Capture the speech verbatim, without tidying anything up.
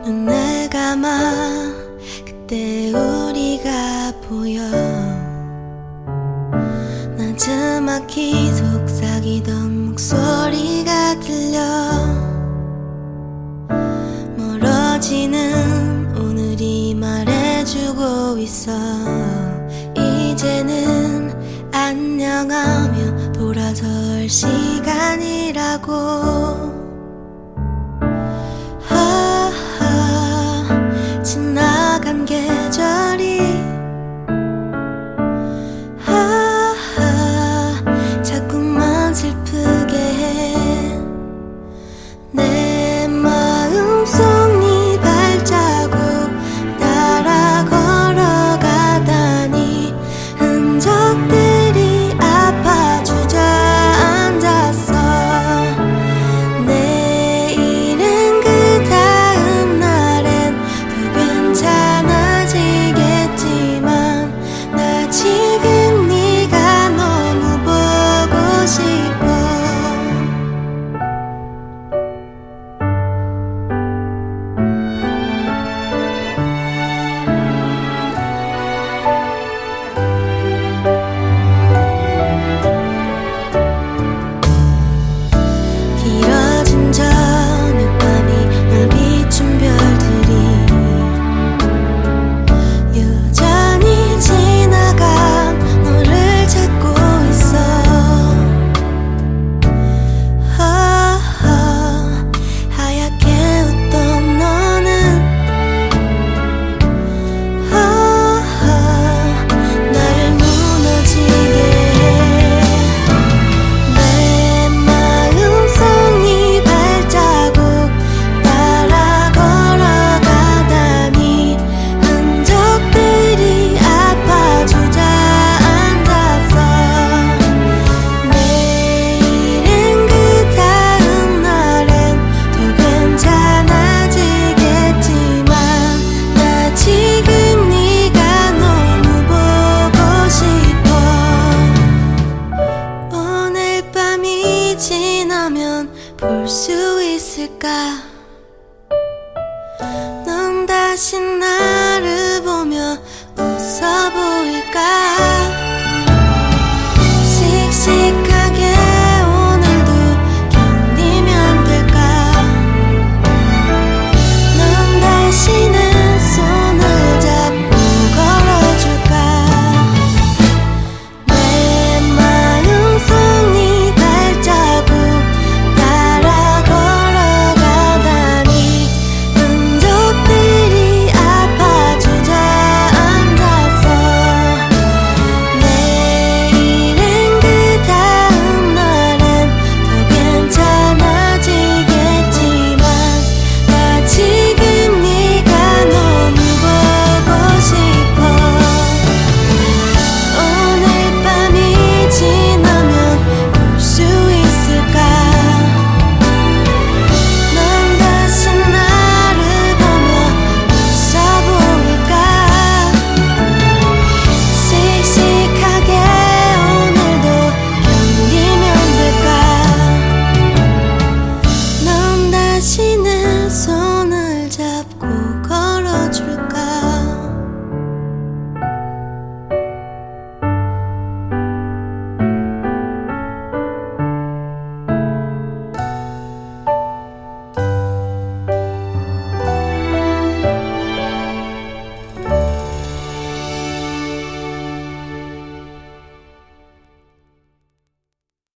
눈을 감아 그때 우리가 보여 나지막히 속삭이던 목소리가 들려 멀어지는 오늘이 말해주고 있어 이제는 안녕하며 돌아설 시간이라고 지나간 계절이 하하 자꾸만 슬프게 해 내 마음속 네 발자국 따라 걸어가다니 흔적들이 아파 주저앉았어 내일은 그 다음 날엔 괜찮아지겠지만 나 지금 네가 너무 보고 싶어 길어진 저녁밤이 널 비춘 별들이 여전히 지나간 너를 찾고 있어 허허 하얗게 웃던 너는 허허 나를 무너지게 해 내 마음속 네 발자국 따라 걸어가다니 흔적들이 아파 주저앉았어 내일은 그 다음 날엔 더 괜찮아지겠지만 나 지금 네가 너무 보고 싶어 오늘 밤이 지나면 볼 수 있을까 넌 다시 나